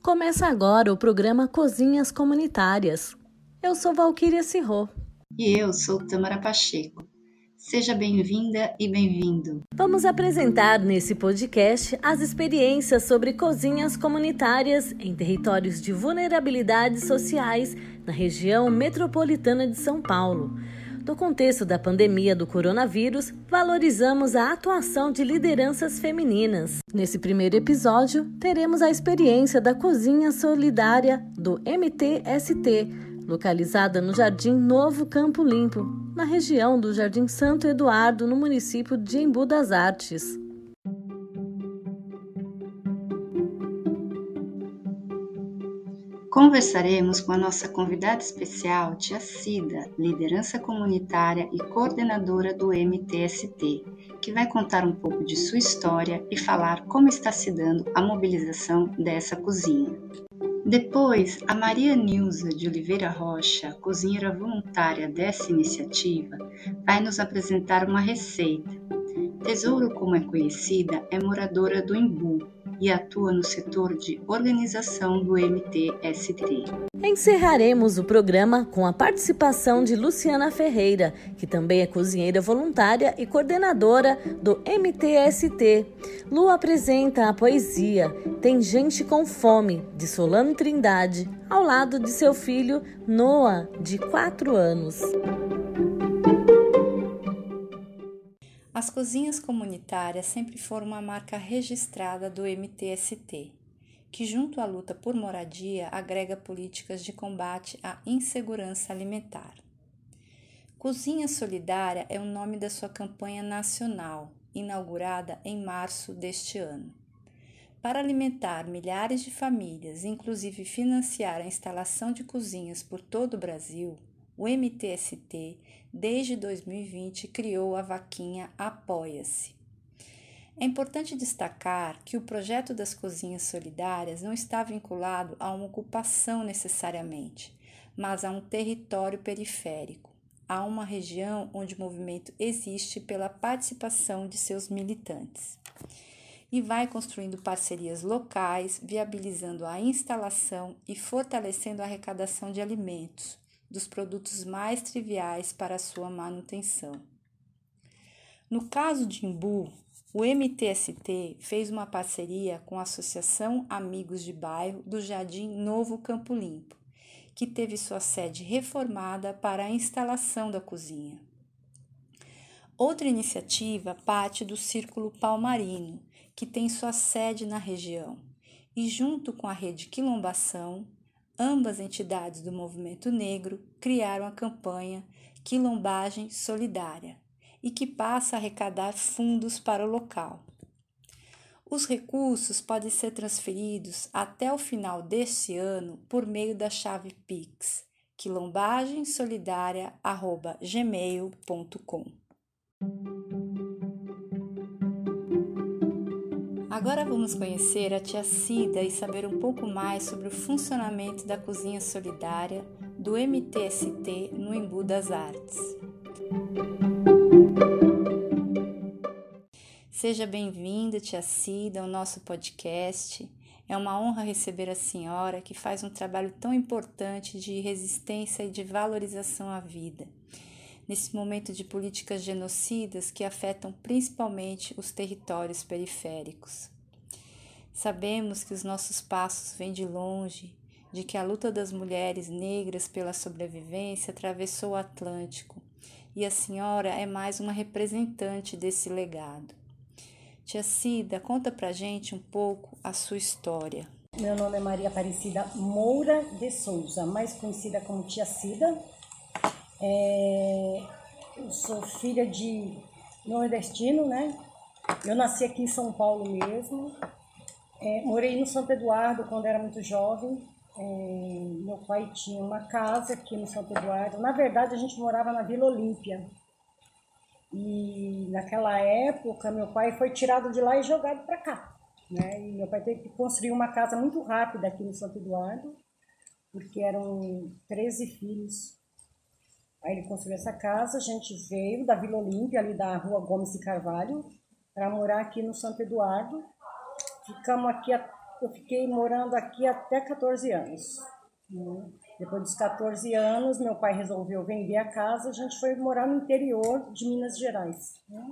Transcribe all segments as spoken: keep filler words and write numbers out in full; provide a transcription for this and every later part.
Começa agora o programa Cozinhas Comunitárias. Eu sou Valquíria Cirro. E eu sou Tâmara Pacheco. Seja bem-vinda e bem-vindo. Vamos apresentar nesse podcast as experiências sobre cozinhas comunitárias em territórios de vulnerabilidades sociais na região metropolitana de São Paulo. No contexto da pandemia do coronavírus, valorizamos a atuação de lideranças femininas. Nesse primeiro episódio, teremos a experiência da Cozinha Solidária do M T S T, localizada no Jardim Novo Campo Limpo, na região do Jardim Santo Eduardo, no município de Embu das Artes. Conversaremos com a nossa convidada especial, Tia Cida, liderança comunitária e coordenadora do M T S T, que vai contar um pouco de sua história e falar como está se dando a mobilização dessa cozinha. Depois, a Maria Nilza de Oliveira Rocha, cozinheira voluntária dessa iniciativa, vai nos apresentar uma receita. Tesouro, como é conhecida, é moradora do Embu e atua no setor de organização do M T S T. Encerraremos o programa com a participação de Luciana Ferreira, que também é cozinheira voluntária e coordenadora do M T S T. Lu apresenta a poesia Tem Gente com Fome, de Solano Trindade, ao lado de seu filho Noah, de quatro anos. As cozinhas comunitárias sempre foram uma marca registrada do M T S T, que junto à luta por moradia agrega políticas de combate à insegurança alimentar. Cozinha Solidária é o nome da sua campanha nacional, inaugurada em março deste ano. Para alimentar milhares de famílias, inclusive financiar a instalação de cozinhas por todo o Brasil, o M T S T, desde dois mil e vinte, criou a vaquinha Apoia-se. É importante destacar que o projeto das cozinhas solidárias não está vinculado a uma ocupação necessariamente, mas a um território periférico, a uma região onde o movimento existe pela participação de seus militantes. E vai construindo parcerias locais, viabilizando a instalação e fortalecendo a arrecadação de alimentos, dos produtos mais triviais para a sua manutenção. No caso de Embu, o M T S T fez uma parceria com a Associação Amigos de Bairro do Jardim Novo Campo Limpo, que teve sua sede reformada para a instalação da cozinha. Outra iniciativa parte do Círculo Palmarino, que tem sua sede na região, e junto com a Rede Quilombação, ambas entidades do movimento negro criaram a campanha Quilombagem Solidária e que passa a arrecadar fundos para o local. Os recursos podem ser transferidos até o final deste ano por meio da chave Pix quilombagensolidaria arroba gmail ponto com. Agora vamos conhecer a Tia Cida e saber um pouco mais sobre o funcionamento da Cozinha Solidária do M T S T no Embu das Artes. Seja bem-vinda, Tia Cida, ao nosso podcast. É uma honra receber a senhora, que faz um trabalho tão importante de resistência e de valorização à vida, nesse momento de políticas genocidas que afetam principalmente os territórios periféricos. Sabemos que os nossos passos vêm de longe, de que a luta das mulheres negras pela sobrevivência atravessou o Atlântico, e a senhora é mais uma representante desse legado. Tia Cida, conta pra gente um pouco a sua história. Meu nome é Maria Aparecida Moura de Souza, mais conhecida como Tia Cida. É, eu sou filha de nordestino, né? Eu nasci aqui em São Paulo mesmo. É, morei no Santo Eduardo quando era muito jovem. É, meu pai tinha uma casa aqui no Santo Eduardo. Na verdade, a gente morava na Vila Olímpia. E naquela época, meu pai foi tirado de lá e jogado para cá, né? E meu pai teve que construir uma casa muito rápida aqui no Santo Eduardo, porque eram treze filhos. Aí ele construiu essa casa, a gente veio da Vila Olímpia, ali da Rua Gomes de Carvalho, para morar aqui no Santo Eduardo. Ficamos aqui eu fiquei morando aqui até quatorze anos. Né? Depois dos quatorze anos, meu pai resolveu vender a casa, a gente foi morar no interior de Minas Gerais. Né?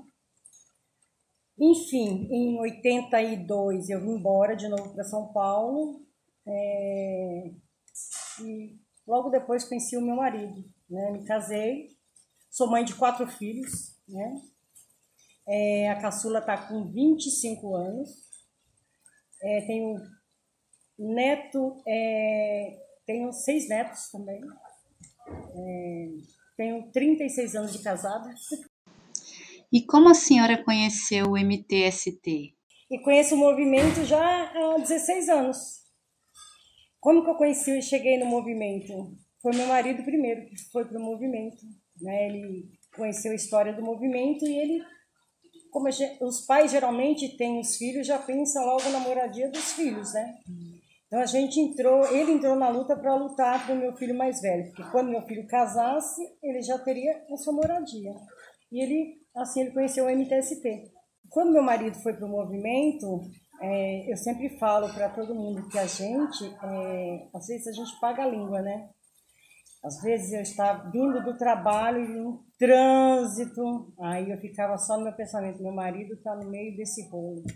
Enfim, em oitenta e dois eu vim embora de novo para São Paulo, é, e logo depois conheci o meu marido, né? Me casei, sou mãe de quatro filhos, né? É, a caçula está com vinte e cinco anos, é, tenho neto, é, tenho seis netos também, é, tenho trinta e seis anos de casada. E como a senhora conheceu o M T S T? E conheço o movimento já há dezesseis anos. Como que eu conheci e cheguei no movimento? Foi meu marido primeiro que foi para o movimento. Né? Ele conheceu a história do movimento e ele, como os pais geralmente têm os filhos, já pensam logo na moradia dos filhos, né? Então a gente entrou, ele entrou na luta para lutar para o meu filho mais velho, porque quando meu filho casasse, ele já teria a sua moradia. E ele, assim, ele conheceu o M T S T. Quando meu marido foi para o movimento, é, eu sempre falo para todo mundo que a gente, é, às vezes a gente paga a língua, né? Às vezes eu estava vindo do trabalho e no trânsito, aí eu ficava só no meu pensamento, meu marido está no meio desse rolo.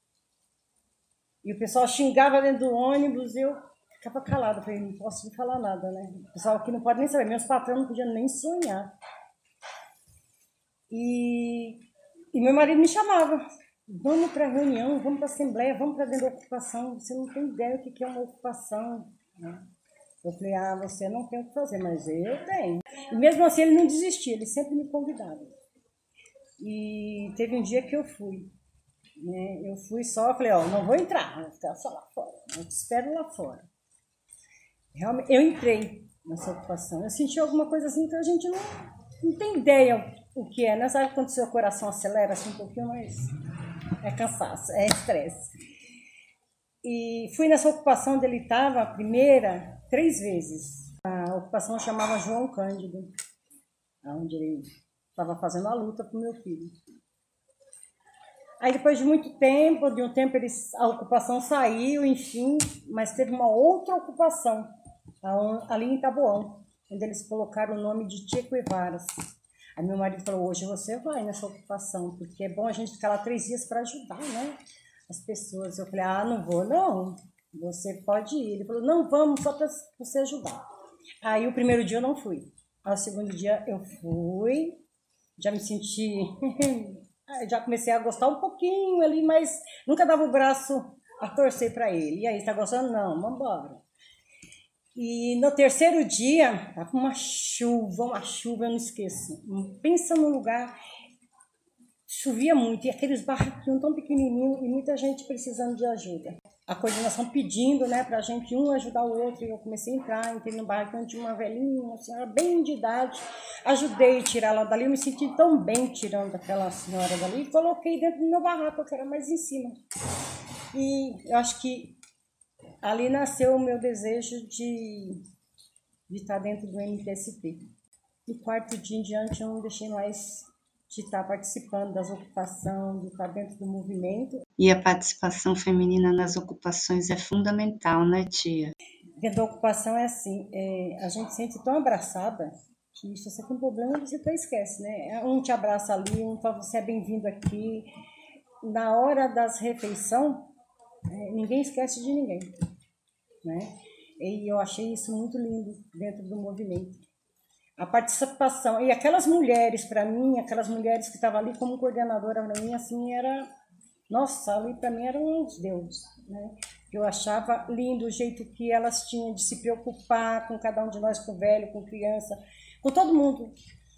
E o pessoal xingava dentro do ônibus e eu ficava calada, falei, não posso falar nada, né? O pessoal aqui não pode nem saber, meus patrões não podiam nem sonhar. E, e meu marido me chamava, vamos para a reunião, vamos para a assembleia, vamos para dentro da ocupação, você não tem ideia do que é uma ocupação, né? Eu falei, ah, você não tem o que fazer, mas eu tenho. E mesmo assim ele não desistia, ele sempre me convidava. E teve um dia que eu fui, né? Eu fui só, falei, ó, não vou entrar, vou ficar só lá fora, eu te espero lá fora. Realmente, eu entrei nessa ocupação, eu senti alguma coisa assim que a gente não, não tem ideia o que é. Nessa época, quando o seu coração acelera assim um pouquinho, mas é cansaço, é estresse. E fui nessa ocupação onde ele estava, a primeira, três vezes. A ocupação chamava João Cândido, onde ele estava fazendo a luta para o meu filho. Aí depois de muito tempo, de um tempo eles, a ocupação saiu, enfim, mas teve uma outra ocupação, ali em Taboão, onde eles colocaram o nome de Che Guevara. Aí meu marido falou, hoje você vai nessa ocupação, porque é bom a gente ficar lá três dias para ajudar, né? As pessoas. Eu falei, ah, não vou não, você pode ir. Ele falou, não, vamos, só para você ajudar. Aí o primeiro dia eu não fui, ao segundo dia eu fui, já me senti, já comecei a gostar um pouquinho ali, mas nunca dava o braço a torcer para ele. E aí, tá gostando? Não, vamos embora. E no terceiro dia, tava uma chuva, uma chuva, eu não esqueço. Pensa num lugar, chovia muito, e aqueles barraquinhos tão pequenininhos, e muita gente precisando de ajuda. A coordenação pedindo, né, pra gente um ajudar o outro, e eu comecei a entrar, entrei no barraquinho de uma velhinha, uma senhora bem de idade, ajudei a tirar ela dali, eu me senti tão bem tirando aquela senhora dali, e coloquei dentro do meu barraco, que era mais em cima. E eu acho que ali nasceu o meu desejo de, de estar dentro do M T S T. No quarto dia em diante eu não deixei mais de estar participando das ocupações, de estar dentro do movimento. E a participação feminina nas ocupações é fundamental, né, tia? Dentro da ocupação é assim, é, a gente se sente tão abraçada que se você tem um problema você até esquece, né? Um te abraça ali, um fala, você é bem-vindo aqui. Na hora das refeições, é, ninguém esquece de ninguém, né? E eu achei isso muito lindo dentro do movimento. A participação, e aquelas mulheres, para mim, aquelas mulheres que estavam ali como coordenadora para mim, assim, era, nossa, ali para mim eram uns deuses, né? Eu achava lindo o jeito que elas tinham de se preocupar com cada um de nós, com velho, com criança, com todo mundo.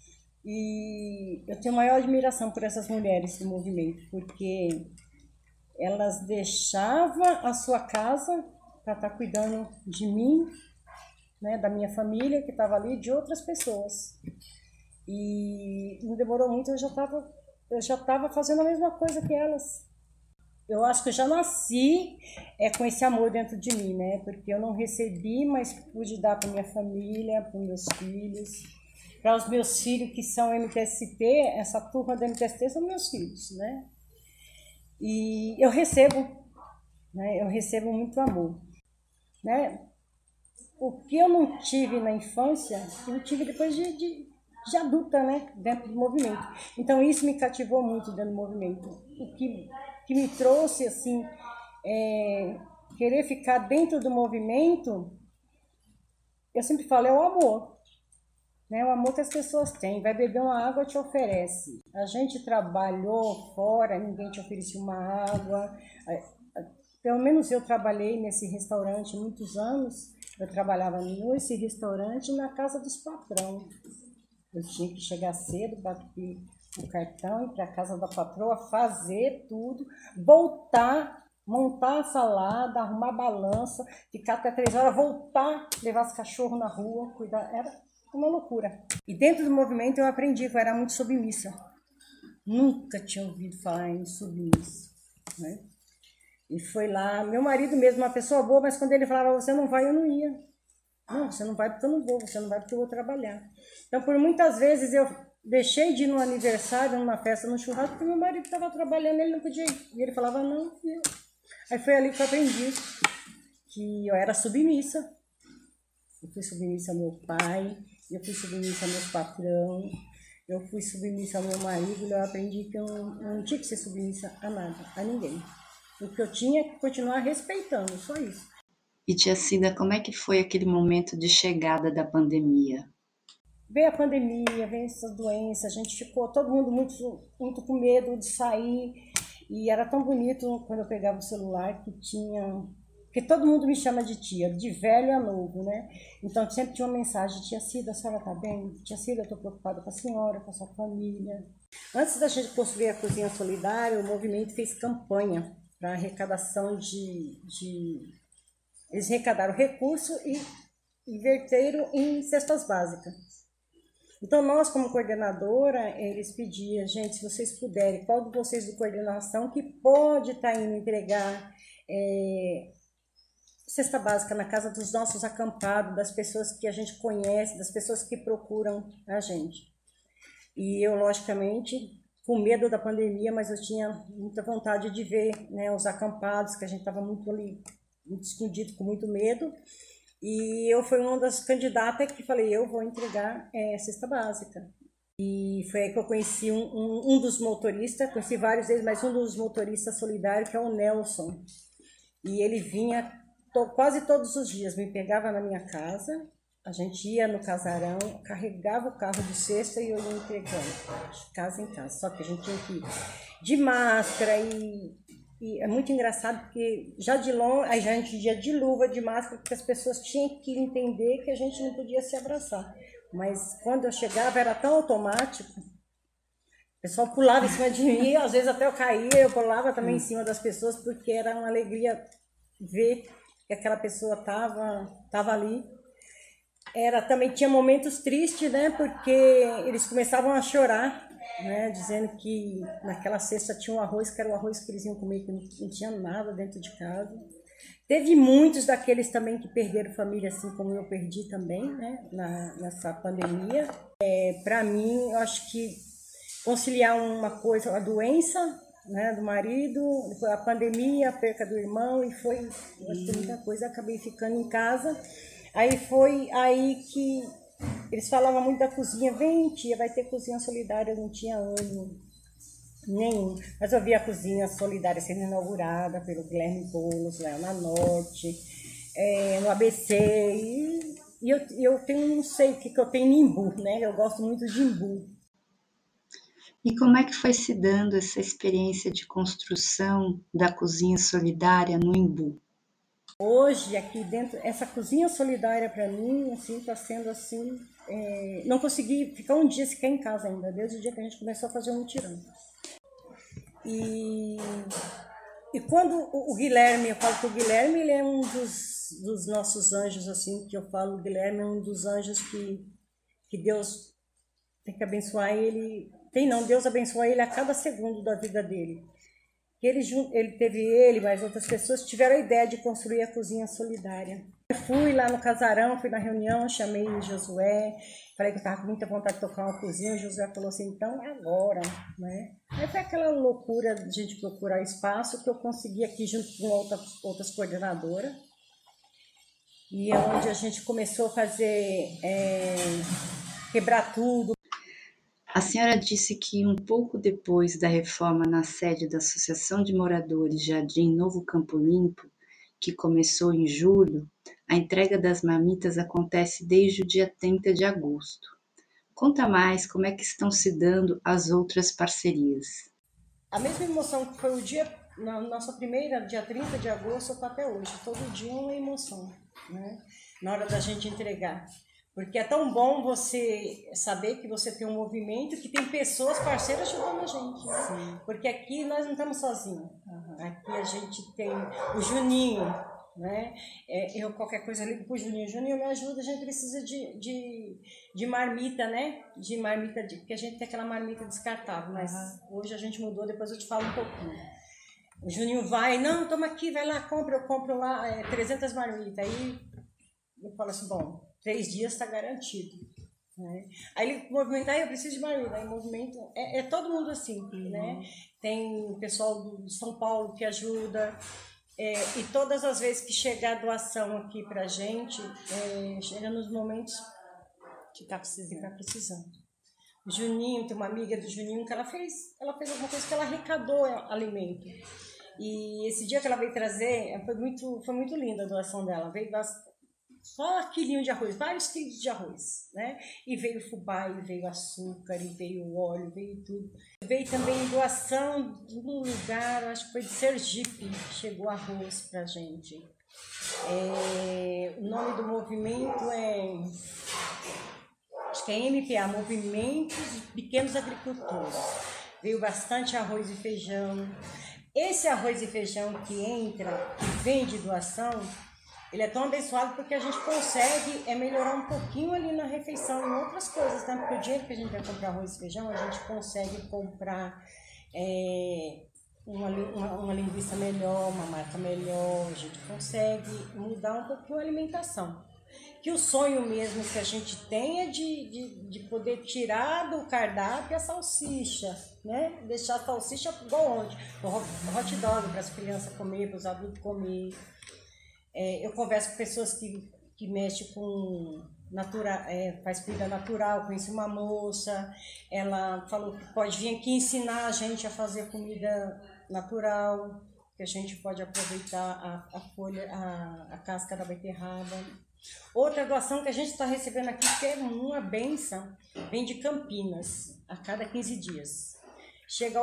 E eu tenho maior admiração por essas mulheres do movimento, porque elas deixavam a sua casa para estar cuidando de mim, né, da minha família que estava ali, de outras pessoas. E não demorou muito, eu já estava eu já estava fazendo a mesma coisa que elas. Eu acho que eu já nasci é, com esse amor dentro de mim, né? Porque eu não recebi, mas pude dar para minha família, para meus filhos, para os meus filhos que são M T S T, essa turma da M T S T são meus filhos, né? E eu recebo né? Eu recebo muito amor, né? O que eu não tive na infância, eu tive depois de, de, de adulta, né? Dentro do movimento. Então isso me cativou muito dentro do movimento. O que, que me trouxe, assim, é, querer ficar dentro do movimento, eu sempre falo, é o amor. Né? O amor que as pessoas têm. Vai beber uma água, te oferece. A gente trabalhou fora, ninguém te oferecia uma água. Pelo menos eu trabalhei nesse restaurante muitos anos. Eu trabalhava nesse restaurante na casa dos patrão. Eu tinha que chegar cedo, bater o cartão, ir para a casa da patroa, fazer tudo, voltar, montar a salada, arrumar a balança, ficar até três horas, voltar, levar os cachorros na rua, cuidar. Era uma loucura. E dentro do movimento eu aprendi que eu era muito submissa. Nunca tinha ouvido falar em submissa, né? E foi lá, meu marido mesmo, uma pessoa boa, mas quando ele falava, você não vai, eu não ia. Não, você não vai porque eu não vou, você não vai porque eu vou trabalhar. Então, por muitas vezes eu deixei de ir no aniversário, numa festa, no churrasco, porque meu marido estava trabalhando, ele não podia ir. E ele falava, não, eu. Aí foi ali que eu aprendi que eu era submissa. Eu fui submissa ao meu pai, eu fui submissa ao meu patrão, eu fui submissa ao meu marido, e eu aprendi que eu não, eu não tinha que ser submissa a nada, a ninguém. O que eu tinha que continuar respeitando, só isso. E tia Cida, como é que foi aquele momento de chegada da pandemia? Veio a pandemia, veio essa doença, a gente ficou todo mundo muito, muito com medo de sair. E era tão bonito quando eu pegava o celular que tinha... Porque todo mundo me chama de tia, de velho a novo, né? Então sempre tinha uma mensagem, tia Cida, a senhora tá bem? Tia Cida, eu tô preocupada com a senhora, com a sua família. Antes da gente construir a Cozinha Solidária, o movimento fez campanha para arrecadação de, de... Eles arrecadaram recurso e inverteram em cestas básicas. Então, nós, como coordenadora, eles pediam, gente, se vocês puderem, qual de vocês de coordenação que pode estar tá indo entregar é, cesta básica na casa dos nossos acampados, das pessoas que a gente conhece, das pessoas que procuram a gente. E eu, logicamente, com medo da pandemia, mas eu tinha muita vontade de ver, né, os acampados, que a gente estava muito ali, muito escondido, com muito medo. E eu fui uma das candidatas que falei, eu vou entregar é, cesta básica. E foi aí que eu conheci um, um, um dos motoristas, conheci vários deles, mas um dos motoristas solidários, que é o Nelson. E ele vinha to, quase todos os dias, me pegava na minha casa, a gente ia no casarão, carregava o carro de cesta e eu ia entregando, de casa em casa. Só que a gente tinha que ir de máscara e, e é muito engraçado porque já de longe, a gente ia de luva, de máscara, porque as pessoas tinham que entender que a gente não podia se abraçar. Mas quando eu chegava era tão automático, o pessoal pulava em cima de mim, às vezes até eu caía, eu pulava também em cima das pessoas, porque era uma alegria ver que aquela pessoa estava tava ali. Era, também tinha momentos tristes, né, porque eles começavam a chorar, né, dizendo que naquela cesta tinha um arroz, que era o arroz que eles iam comer, que não, não tinha nada dentro de casa. Teve muitos daqueles também que perderam família, assim como eu perdi também, né, na, nessa pandemia. É, para mim, eu acho que conciliar uma coisa, a doença, né, do marido, depois a pandemia, a perca do irmão, e foi muita coisa, acabei ficando em casa. Aí foi aí que eles falavam muito da cozinha, vem tia, vai ter cozinha solidária, eu não tinha ânimo nenhum. Mas eu vi a cozinha solidária sendo inaugurada pelo Guilherme Boulos, lá na Norte, é, no A B C, e, e eu, eu tenho, não sei o que, que eu tenho em Imbu, né? Eu gosto muito de Imbu. E como é que foi se dando essa experiência de construção da cozinha solidária no Imbu? Hoje, aqui dentro, essa cozinha solidária para mim, assim, está sendo assim, é, não consegui ficar um dia sequer em casa ainda, desde o dia que a gente começou a fazer um mutirão. E, e quando o, o Guilherme, eu falo que o Guilherme, ele é um dos, dos nossos anjos, assim, que eu falo, o Guilherme é um dos anjos que, que Deus tem que abençoar ele, tem não, Deus abençoa ele a cada segundo da vida dele. que ele, ele teve ele, mais outras pessoas, tiveram a ideia de construir a cozinha solidária. Eu fui lá no casarão, fui na reunião, chamei o Josué, falei que eu estava com muita vontade de tocar uma cozinha, o Josué falou assim, então é agora, né? Aí foi aquela loucura de a gente procurar espaço que eu consegui aqui junto com outras, outras coordenadoras, e é onde a gente começou a fazer, é, quebrar tudo. A senhora disse que um pouco depois da reforma na sede da Associação de Moradores Jardim Novo Campo Limpo, que começou em julho, a entrega das marmitas acontece desde o dia trinta de agosto. Conta mais como é que estão se dando as outras parcerias. A mesma emoção que foi o dia, na nossa primeira, dia trinta de agosto, até hoje. Todo dia é uma emoção, né? Na hora da gente entregar. Porque é tão bom você saber que você tem um movimento, que tem pessoas parceiras ajudando a gente. Né? Porque aqui nós não estamos sozinhos. Uhum. Aqui a gente tem o Juninho, né? É, eu qualquer coisa ligo pro Juninho. Juninho, me ajuda, a gente precisa de, de, de marmita, né? De marmita, de, porque a gente tem aquela marmita descartável, mas uhum. Hoje a gente mudou, depois eu te falo um pouquinho. O Juninho vai, não, toma aqui, vai lá, compra, eu compro lá é, trezentas marmitas. Aí eu falo assim, bom, três dias está garantido. Né? Aí ele movimenta, ah, eu preciso de marmita. Aí movimento, é, é todo mundo assim, uhum. Né? Tem o pessoal de São Paulo que ajuda. É, e todas as vezes que chega a doação aqui pra gente, é, chega nos momentos que tá precisando. Tá precisando. O Juninho, tem uma amiga do Juninho que ela fez, ela fez alguma coisa que ela arrecadou alimento. E esse dia que ela veio trazer, foi muito, foi muito linda a doação dela. Veio das, só quilinho de arroz, vários quilos de arroz, né? E veio fubá, e veio açúcar, e veio óleo, veio tudo. Veio também doação de um lugar, acho que foi de Sergipe, chegou arroz pra gente. É, o nome do movimento é, acho que é M P A, Movimentos de Pequenos Agricultores. Veio bastante arroz e feijão. Esse arroz e feijão que entra, que vem de doação, ele é tão abençoado porque a gente consegue é, melhorar um pouquinho ali na refeição em outras coisas, né? Porque o dinheiro que a gente vai comprar arroz e feijão, a gente consegue comprar é, uma, uma, uma linguiça melhor, uma marca melhor, a gente consegue mudar um pouquinho a alimentação. Que o sonho mesmo que a gente tem é de, de, de poder tirar do cardápio a salsicha, né? Deixar a salsicha igual onde? O hot dog para as crianças comer, para os adultos comer. É, eu converso com pessoas que, que mexem com natura, é, faz comida natural. Conheci uma moça, ela falou que pode vir aqui ensinar a gente a fazer comida natural, que a gente pode aproveitar a, a folha, a, a casca da beterraba. Outra doação que a gente está recebendo aqui, que é uma benção, vem de Campinas, a cada quinze dias. Chega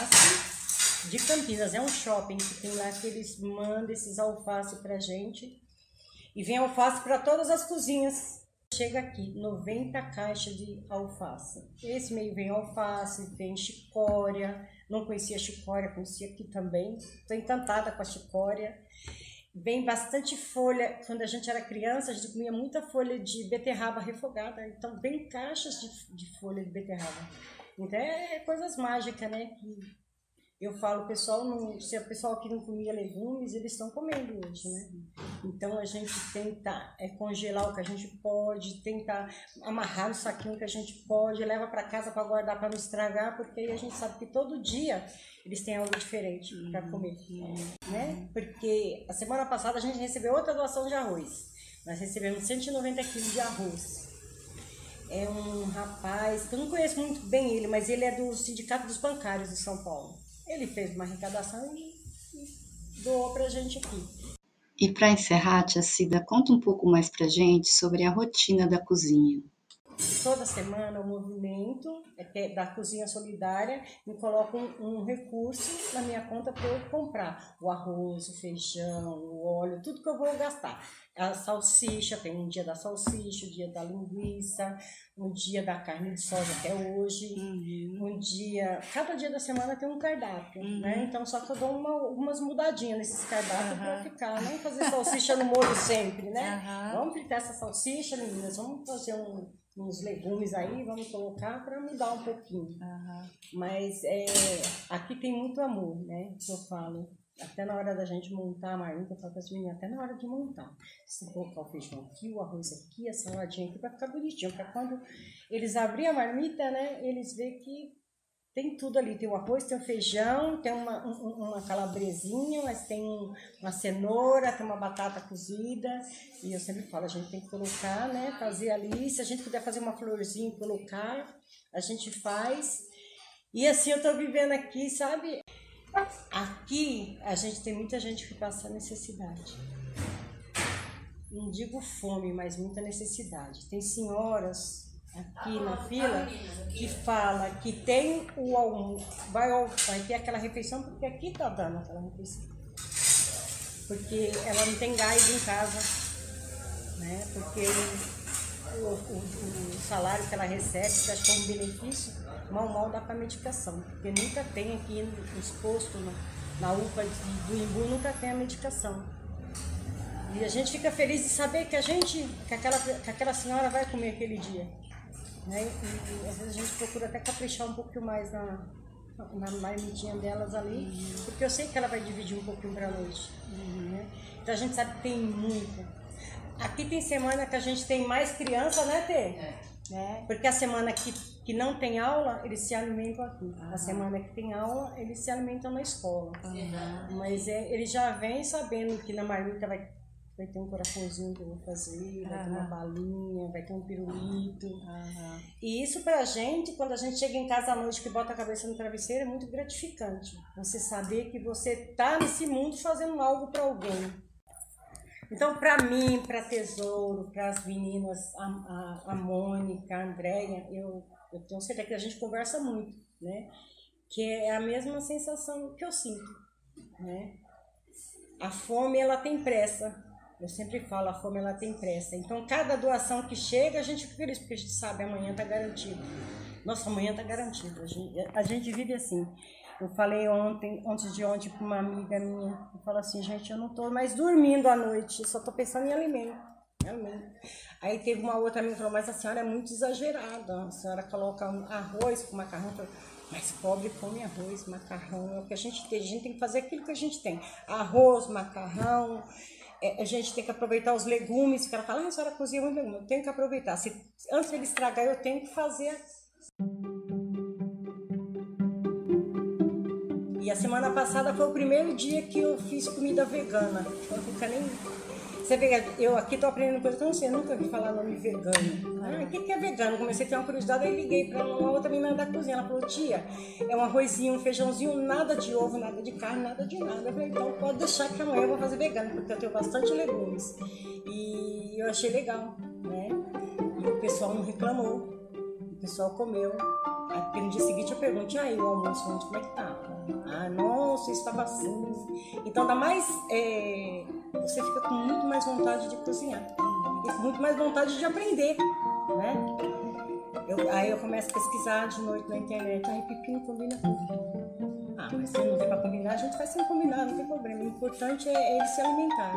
alface de Campinas, é um shopping que tem lá que eles mandam esses alface pra gente. E vem alface para todas as cozinhas. Chega aqui, noventa caixas de alface. Esse meio vem alface, vem chicória. Não conhecia chicória, conhecia aqui também. Estou encantada com a chicória. Vem bastante folha. Quando a gente era criança, a gente comia muita folha de beterraba refogada. Então, vem caixas de, de folha de beterraba. Então, é coisas mágicas, né? Que eu falo, pessoal, não, se o pessoal aqui não comia legumes, eles estão comendo hoje, né? Então, a gente tenta é, congelar o que a gente pode, tentar amarrar no saquinho que a gente pode, leva para casa para guardar, para não estragar, porque aí a gente sabe que todo dia eles têm algo diferente para comer, né? Porque a semana passada a gente recebeu outra doação de arroz. Nós recebemos cento e noventa quilos de arroz. É um rapaz, que eu não conheço muito bem ele, mas ele é do Sindicato dos Bancários de São Paulo. Ele fez uma arrecadação e, e doou pra gente aqui. E para encerrar, tia Cida, conta um pouco mais pra gente sobre a rotina da cozinha. Toda semana o movimento da Cozinha Solidária me coloca um, um recurso na minha conta para eu comprar o arroz, o feijão, o óleo, tudo que eu vou gastar. A salsicha, tem um dia da salsicha, o dia da linguiça, um dia da carne de soja até hoje, uhum. um dia, cada dia da semana tem um cardápio, uhum. né? Então só que eu dou uma, algumas mudadinhas nesses cardápios uhum. para ficar, não fazer salsicha no molho sempre, né? Uhum. Vamos fritar essa salsicha, meninas, vamos fazer um uns legumes aí, vamos colocar para mudar um pouquinho. Uhum. Mas é, aqui tem muito amor, né? Que eu falo. Até na hora da gente montar a marmita, eu falo para as meninas, até na hora de montar. Você colocar o feijão aqui, o arroz aqui, a saladinha aqui, para ficar bonitinho. Para quando eles abrirem a marmita, né? Eles veem que tem tudo ali. Tem o arroz, tem o feijão, tem uma, um, uma calabresinha, mas tem uma cenoura, tem uma batata cozida. E eu sempre falo, a gente tem que colocar, né? Fazer ali. Se a gente puder fazer uma florzinha e colocar, a gente faz. E assim eu tô vivendo aqui, sabe? Aqui a gente tem muita gente que passa necessidade. Não digo fome, mas muita necessidade. Tem senhoras aqui na fila que fala que tem o almoço, vai, vai ter aquela refeição porque aqui tá dando aquela refeição. Porque ela não tem gás em casa, né? Porque o, o, o, o salário que ela recebe, que acho que é um benefício, mal mal dá para medicação. Porque nunca tem aqui nos postos, na, na U P A do Embu, nunca tem a medicação. E a gente fica feliz de saber que a gente, que aquela, que aquela senhora vai comer aquele dia. Né? E, e às vezes a gente procura até caprichar um pouquinho mais na, na marmitinha delas ali, uhum. Porque eu sei que ela vai dividir um pouquinho para a noite. Uhum. Né? Então a gente sabe que tem muito. Aqui tem semana que a gente tem mais criança, né, Tê? É. Né? Porque a semana que, que não tem aula, eles se alimentam aqui. Uhum. A semana que tem aula, eles se alimentam na escola. Uhum. Mas é, eles já vêm sabendo que na marmita vai Vai ter um coraçãozinho que eu vou fazer, vai uhum. ter uma balinha, vai ter um pirulito. Uhum. E isso pra gente, quando a gente chega em casa à noite, que bota a cabeça no travesseiro, é muito gratificante. Você saber que você tá nesse mundo fazendo algo para alguém. Então, pra mim, pra Tesouro, para as meninas, a, a, a Mônica, a Andréia, eu, eu tenho certeza que a gente conversa muito, né? Que é a mesma sensação que eu sinto, né? A fome, ela tem pressa. Eu sempre falo, a fome ela tem pressa. Então, cada doação que chega, a gente fica feliz, porque a gente sabe, amanhã está garantido. Nossa, amanhã está garantido. A gente, a gente vive assim. Eu falei ontem, antes de ontem, para uma amiga minha, eu falo assim, gente, eu não estou mais dormindo à noite, eu só estou pensando em alimento, em alimento. Aí teve uma outra amiga que falou, mas a senhora é muito exagerada, a senhora coloca arroz com macarrão, mas pobre come arroz, macarrão, é o que a gente tem, a gente tem que fazer aquilo que a gente tem. Arroz, macarrão... É, a gente tem que aproveitar os legumes, porque ela fala, ah, a senhora cozinha muito legume, eu tenho que aproveitar. Se, antes dele estragar, eu tenho que fazer. E a semana passada foi o primeiro dia que eu fiz comida vegana. Então fica nem... Você vê, eu aqui tô aprendendo coisa que eu não sei, eu nunca vi falar nome vegano. Ah, o que, que é vegano? Comecei a ter uma curiosidade, aí liguei para uma outra menina da cozinha. Ela falou, tia, é um arrozinho, um feijãozinho, nada de ovo, nada de carne, nada de nada. Eu falei, então pode deixar que amanhã eu vou fazer vegano, porque eu tenho bastante legumes. E eu achei legal, né? E o pessoal não reclamou, o pessoal comeu. Aí no dia seguinte eu pergunto, e aí o almoço, onde, como é que tá? Ah, nossa, isso estava assim. Então dá mais... É... Você fica com muito mais vontade de cozinhar e com muito mais vontade de aprender, né? Eu, aí eu começo a pesquisar de noite na internet, aí pepino combina tudo. Ah, mas se não tem para combinar, a gente faz sem combinar, não tem problema. O importante é ele se alimentar.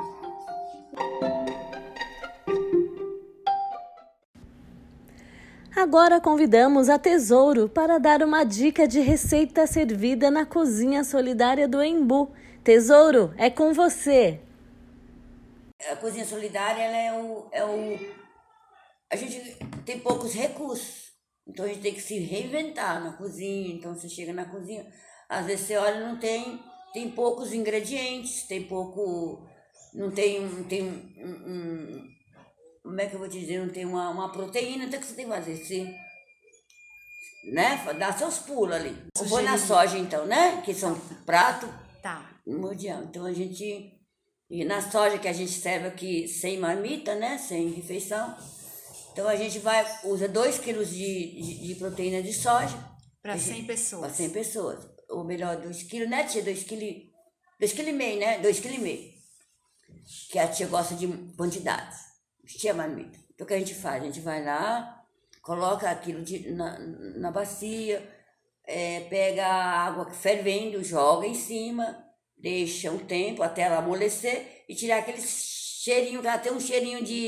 Agora convidamos a Tesouro para dar uma dica de receita servida na Cozinha Solidária do Embu. Tesouro, é com você! A Cozinha Solidária, ela é o, é o... A gente tem poucos recursos, então a gente tem que se reinventar na cozinha. Então você chega na cozinha, às vezes você olha, não tem, tem poucos ingredientes, tem pouco... Não tem, não tem um, um... Como é que eu vou te dizer? Não tem uma, uma proteína, então o que você tem que fazer? Você, né? Dá seus pulos ali. Eu vou na soja, então, né? Que são prato tá. mundial. Então a gente... E na soja que a gente serve aqui sem marmita, né? Sem refeição. Então a gente vai, usa dois quilos de, de, de proteína de soja. Para cem pessoas. Para cem pessoas. Ou melhor, dois quilos, né, tia? dois quilos. dois quilos e meio, né? dois quilos e meio. Que a tia gosta de quantidades. Tia marmita. Então o que a gente faz? A gente vai lá, coloca aquilo de, na, na bacia, é, pega a água fervendo, joga em cima, deixa um tempo até ela amolecer e tirar aquele cheirinho, que ela tem um cheirinho de,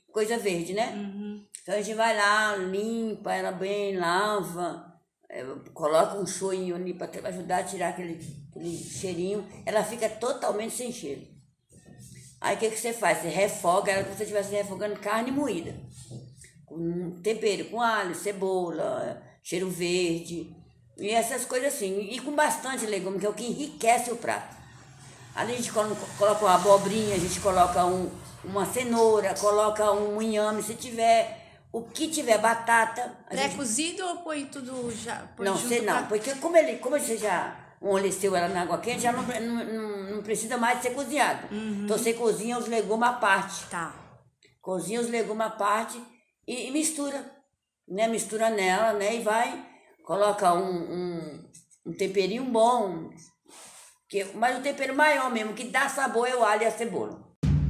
coisa verde, né? Uhum. Então a gente vai lá, limpa ela bem, lava, é, coloca um shoinho ali para ajudar a tirar aquele, aquele cheirinho. Ela fica totalmente sem cheiro. Aí o que, que você faz? Você refoga ela como se você estivesse refogando carne moída. Com tempero, com alho, cebola, cheiro verde e essas coisas assim. E com bastante legume, que é o que enriquece o prato. Ali a gente coloca uma abobrinha, a gente coloca um, uma cenoura, coloca um inhame, se tiver, o que tiver, batata. Pré-cozido gente... ou põe tudo já? Põe não, sei não, pra... porque como, ele, como você já amoleceu ela na água quente, já não, não, não, não precisa mais ser cozinhado. Uhum. Então você cozinha os legumes à parte. Tá. Cozinha os legumes à parte e, e mistura, né? Mistura nela, né? E vai, coloca um, um, um temperinho bom. Que, mas o tempero maior mesmo, que dá sabor é o alho e a cebola.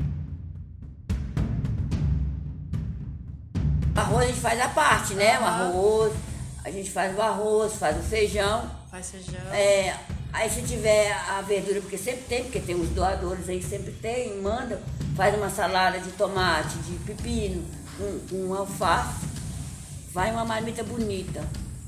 O arroz a gente faz a parte, né? O arroz, a gente faz o arroz, faz o feijão. Faz feijão. É, aí se tiver a verdura, porque sempre tem, porque tem os doadores aí, sempre tem, manda, faz uma salada de tomate, de pepino, com, com alface. Vai uma marmita bonita.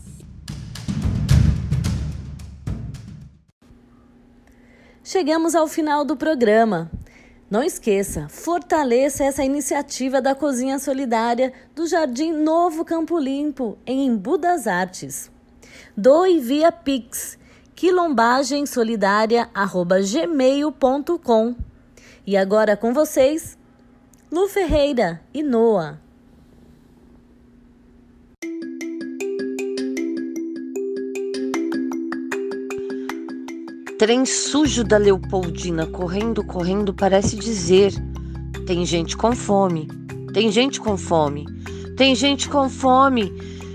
Chegamos ao final do programa. Não esqueça, fortaleça essa iniciativa da Cozinha Solidária do Jardim Novo Campo Limpo, em Embu das Artes. Doe via Pix, quilombagensolidaria arroba gmail ponto com. E agora com vocês, Lu Ferreira e Noa. Trem sujo da Leopoldina, correndo, correndo, parece dizer: tem gente com fome, tem gente com fome, tem gente com fome.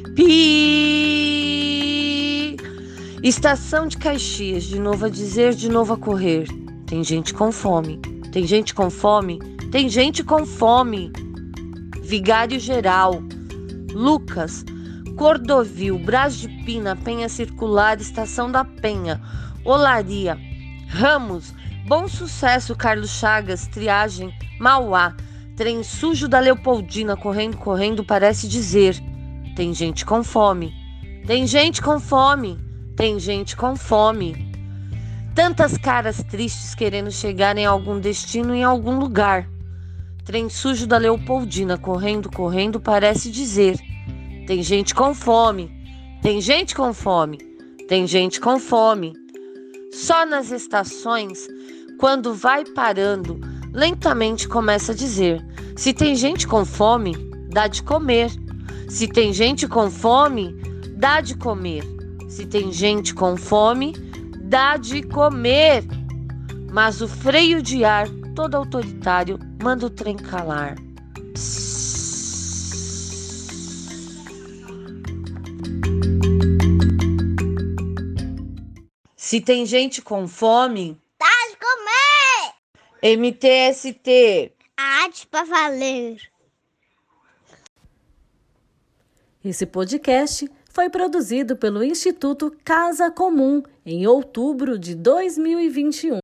Pi! Estação de Caxias, de novo a dizer, de novo a correr: tem gente com fome, tem gente com fome, tem gente com fome. Vigário Geral, Lucas, Cordovil, Brás de Pina, Penha Circular, Estação da Penha, Olaria, Ramos, Bom Sucesso, Carlos Chagas, Triagem, Mauá, trem sujo da Leopoldina, correndo, correndo, parece dizer: tem gente com fome, tem gente com fome, tem gente com fome. Tantas caras tristes querendo chegar em algum destino, em algum lugar. Trem sujo da Leopoldina, correndo, correndo, parece dizer: tem gente com fome, tem gente com fome, tem gente com fome. Só nas estações, quando vai parando, lentamente começa a dizer: se tem gente com fome, dá de comer. Se tem gente com fome, dá de comer. Se tem gente com fome, dá de comer. Mas o freio de ar, todo autoritário, manda o trem calar. Se tem gente com fome, dá de comer! M T S T. Arte pra valer. Esse podcast foi produzido pelo Instituto Casa Comum em outubro de dois mil e vinte e um.